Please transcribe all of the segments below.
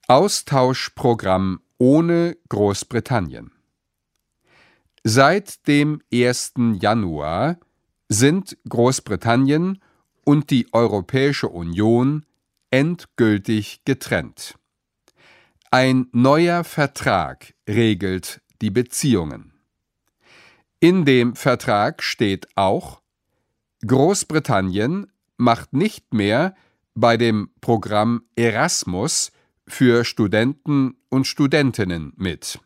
Austauschprogramm ohne Großbritannien. Seit dem 1. Januar sind Großbritannien und die Europäische Union endgültig getrennt. Ein neuer Vertrag regelt die Beziehungen. In dem Vertrag steht auch: Großbritannien macht nicht mehr bei dem Programm Erasmus für Studenten und Studentinnen mit.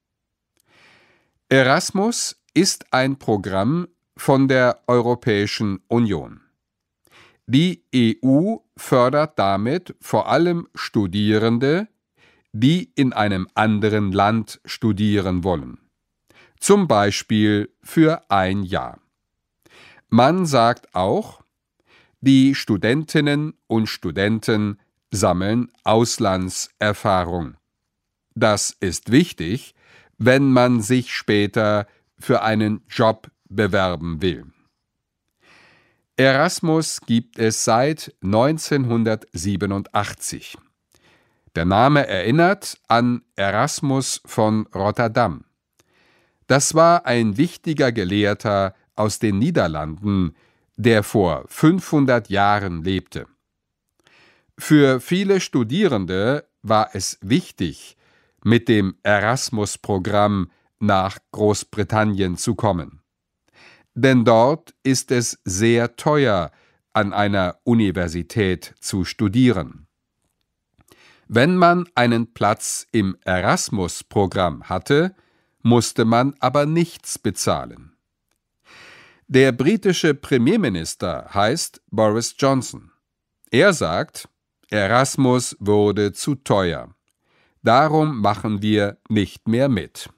Erasmus ist ein Programm von der Europäischen Union. Die EU fördert damit vor allem Studierende, die in einem anderen Land studieren wollen, zum Beispiel für ein Jahr. Man sagt auch, die Studentinnen und Studenten sammeln Auslandserfahrung. Das ist wichtig, wenn man sich später für einen Job bewerben will. Erasmus gibt es seit 1987. Der Name erinnert an Erasmus von Rotterdam. Das war ein wichtiger Gelehrter aus den Niederlanden, der vor 500 Jahren lebte. Für viele Studierende war es wichtig, mit dem Erasmus-Programm nach Großbritannien zu kommen. Denn dort ist es sehr teuer, an einer Universität zu studieren. Wenn man einen Platz im Erasmus-Programm hatte, musste man aber nichts bezahlen. Der britische Premierminister heißt Boris Johnson. Er sagt, Erasmus wurde zu teuer. Darum machen wir nicht mehr mit.